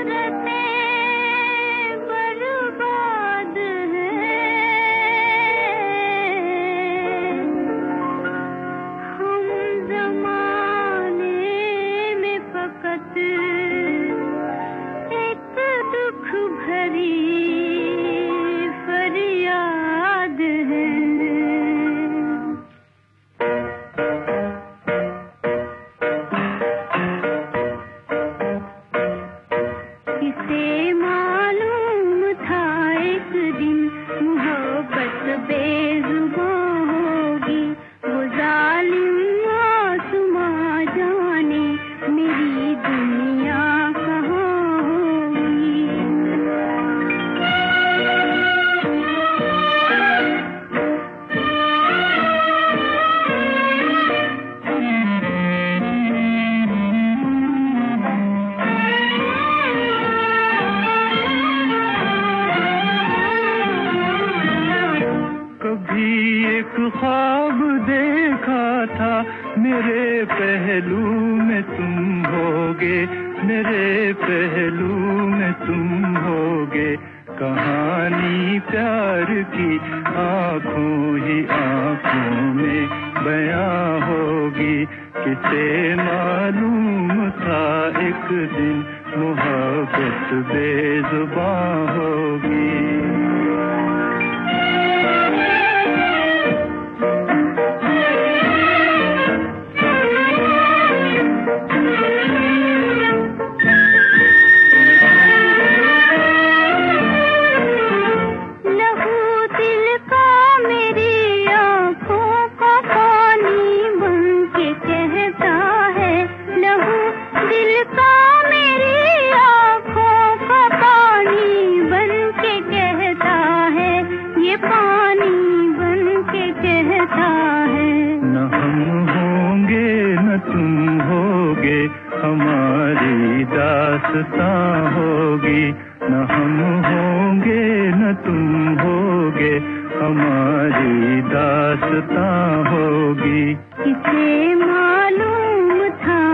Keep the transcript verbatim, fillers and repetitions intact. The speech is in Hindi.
ख्वाब देखा था मेरे पहलू में तुम होगे, मेरे पहलू में तुम होगे। कहानी प्यार की आँखों ही आँखों में बयां होगी। किसे मालूम था एक दिन मोहब्बत बेजुबां होगी। हमारी दास्तां होगी, न हम होंगे न तुम होगे, हमारी दास्तां होगी। किसे मालूम था